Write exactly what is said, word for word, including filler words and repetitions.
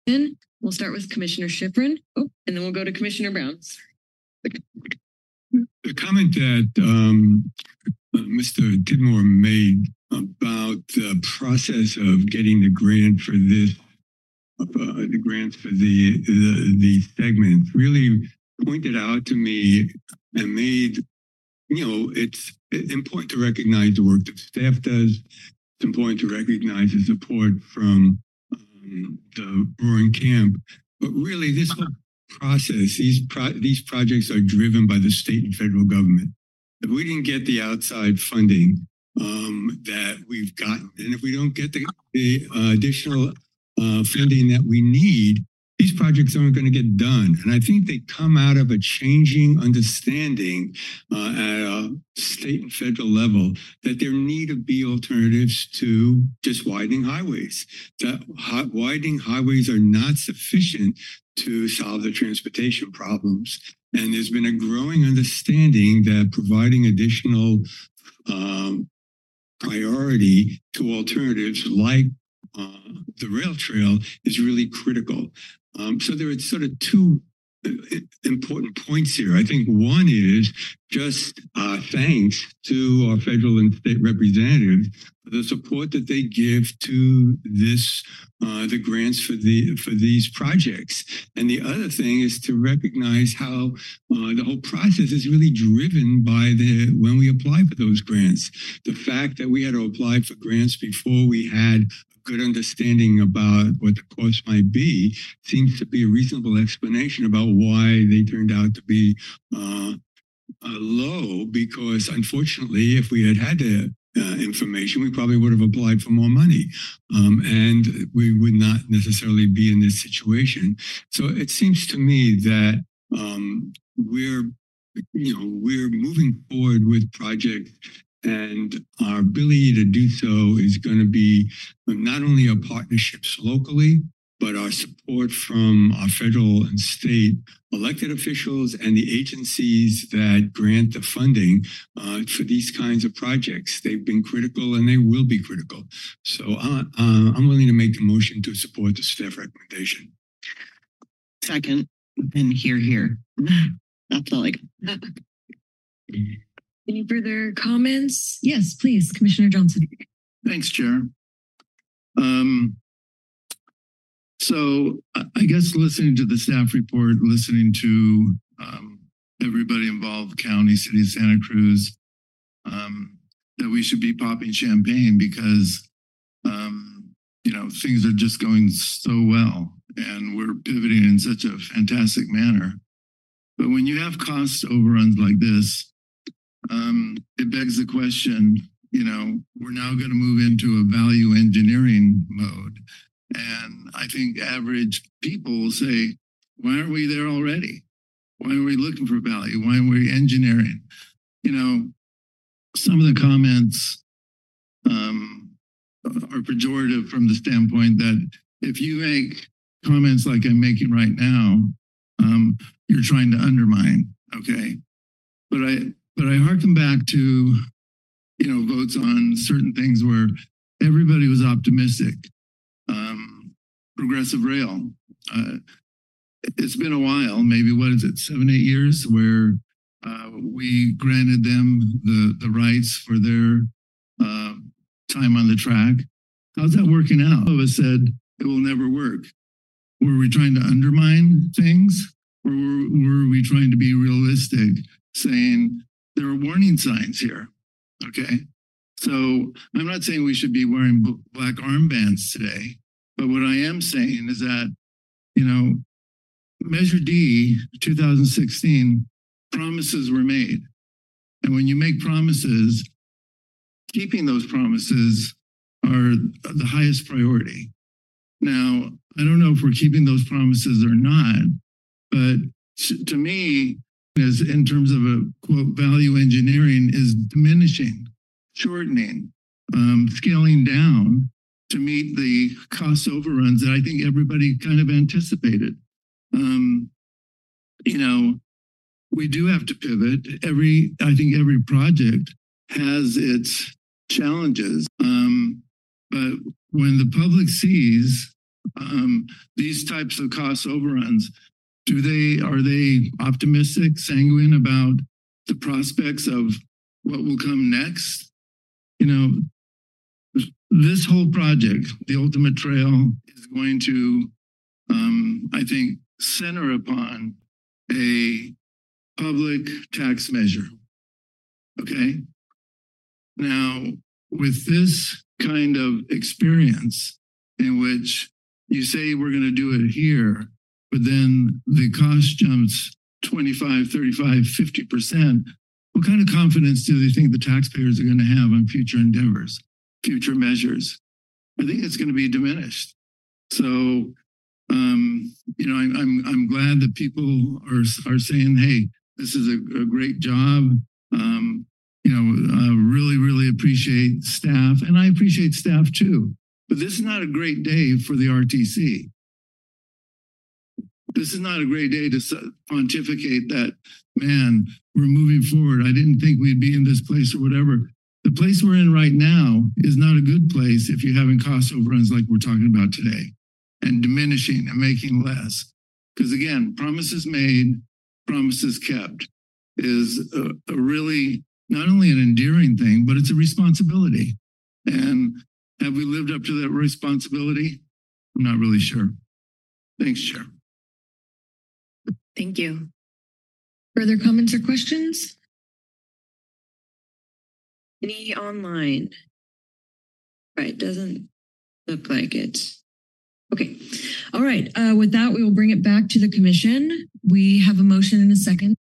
Then we'll start with Commissioner Schifrin, oh, and then we'll go to Commissioner Brown. The comment that um, uh, Mister Tidmore made about the process of getting the grant for this, uh, the grants for the, the the segment, really pointed out to me and made, you know, it's important to recognize the work that staff does. It's important to recognize the support from um, the Roaring Camp, but really this whole process, these pro these projects are driven by the state and federal government. If we didn't get the outside funding um, that we've gotten, and if we don't get the, the uh, additional uh, funding that we need, these projects aren't going to get done. And I think they come out of a changing understanding uh, at a state and federal level that there need to be alternatives to just widening highways. That widening highways are not sufficient to solve the transportation problems. And there's been a growing understanding that providing additional um, priority to alternatives like uh, the rail trail is really critical. Um, so there are sort of two important points here. I think one is just uh, thanks to our federal and state representatives for the support that they give to this, uh, the grants for the for these projects. And the other thing is to recognize how uh, the whole process is really driven by the when we apply for those grants. The fact that we had to apply for grants before we had good understanding about what the cost might be seems to be a reasonable explanation about why they turned out to be uh, uh, low, because unfortunately, if we had had the uh, information, we probably would have applied for more money um, and we would not necessarily be in this situation. So it seems to me that um, we're, you know, we're moving forward with projects, and our ability to do so is going to be not only our partnerships locally, but our support from our federal and state elected officials and the agencies that grant the funding uh, for these kinds of projects. They've been critical and they will be critical. So uh, uh, I'm willing to make the motion to support the staff recommendation. Second, and here, here. That's all I got. Any further comments? Yes, please, Commissioner Johnson. Thanks, Chair. Um, so I guess listening to the staff report, listening to um, everybody involved, county, city of Santa Cruz, um, that we should be popping champagne because, um, you know, things are just going so well and we're pivoting in such a fantastic manner. But when you have cost overruns like this, Um, it begs the question, you know, we're now going to move into a value engineering mode. And I think average people will say, why aren't we there already? Why are we looking for value? Why are we engineering? You know, some of the comments um, are pejorative from the standpoint that if you make comments like I'm making right now, um, you're trying to undermine, okay? But I... But I hearken back to, you know, votes on certain things where everybody was optimistic. Um, progressive rail. Uh, it's been a while, maybe, what is it, seven, eight years, where uh, we granted them the, the rights for their uh, time on the track. How's that working out? All of us said it will never work. Were we trying to undermine things? Or were, were we trying to be realistic, saying, there are warning signs here, okay? So I'm not saying we should be wearing black armbands today, but what I am saying is that, you know, Measure D, two thousand sixteen, promises were made. And when you make promises, keeping those promises are the highest priority. Now, I don't know if we're keeping those promises or not, but to me, is in terms of a quote value engineering is diminishing, shortening, um, scaling down to meet the cost overruns that I think everybody kind of anticipated. Um, you know, we do have to pivot. Every, I think every project has its challenges. Um, but when the public sees um, these types of cost overruns, do they, are they optimistic, sanguine about the prospects of what will come next? You know, this whole project, the Ultimate Trail, is going to, um, I think, center upon a public tax measure. Okay. Now, with this kind of experience in which you say we're going to do it here, but then the cost jumps twenty-five, thirty-five, fifty percent, what kind of confidence do they think the taxpayers are going to have on future endeavors, future measures? I think it's going to be diminished. So, um, you know, I'm, I'm, I'm glad that people are, are saying, hey, this is a, a great job. Um, you know, uh, really, really appreciate staff, and I appreciate staff too. But this is not a great day for the R T C. This is not a great day to pontificate that, man, we're moving forward. I didn't think we'd be in this place or whatever. The place we're in right now is not a good place if you're having cost overruns like we're talking about today, and diminishing and making less. Because again, promises made, promises kept is a, a really not only an endearing thing, but it's a responsibility. And have we lived up to that responsibility? I'm not really sure. Thanks, Chair. Thank you. Further comments or questions? Any online? Right, doesn't look like it. Okay. All right. Uh, with that, we will bring it back to the commission. We have a motion and a second.